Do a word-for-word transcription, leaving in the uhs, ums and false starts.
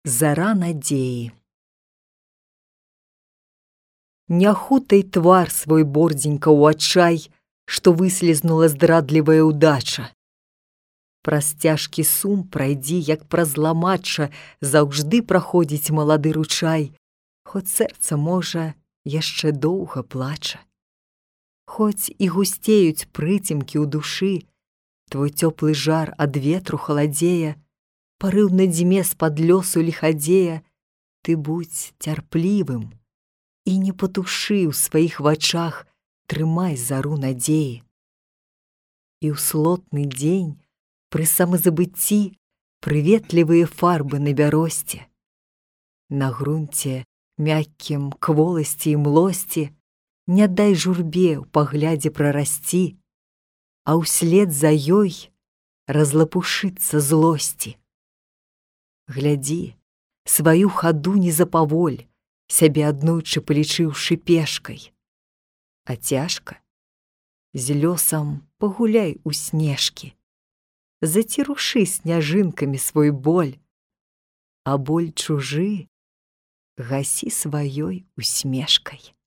Зара надзеі. Не хутай твар свой бордзенька ў адчай, што выслізнула здрадлівая ўдача. Праз цяжкі сум прайдзі, як праз ламачча, заўжды праходзіць малады ручай, хоць сэрца, можа, яшчэ доўга плача. Хоць і гусцеюць прыцемкі ў душы, твой цёплы жар ад ветру халадзее, парыў на дзьме з-пад лёсу ліхадзея, ты будзь цярплівым і не патушы ў сваіх вачах, трымай зару надзеі. І ў слотны дзень пры самазабыцці прыветлівыя фарбы на бяросце. На грунце мяккім кволасці і млосці не дай журбе ў паглядзе прарасці, а ўслед за ёй разлапушыцца злосці. Глядзі, сваю хаду не запаволь, сябе аднойчы палічыўшы пешкай. А цяжка? З лёсам пагуляй у снежкі. Зацірушы сняжынкамі свой боль, а боль чужы гасі сваёй усмешкай.